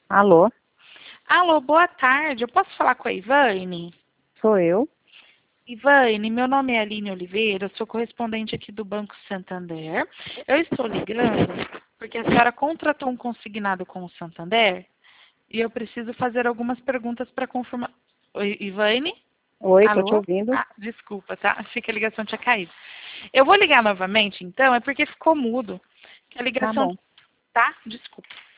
Alô, Alô, boa tarde. Eu posso falar com a Ivane? sou eu. Ivane, meu nome é Aline Oliveira, eu sou correspondente aqui do Banco Santander. Eu estou ligando porque a senhora contratou um consignado com o Santander e eu preciso fazer algumas perguntas para confirmar. Oi, Ivane? Oi, tô te Alô? ouvindo. Desculpa, tá? Achei que a ligação tinha caído. Eu vou ligar novamente, então, é porque ficou mudo. Que a Tá ligação, bom. tá? Desculpa.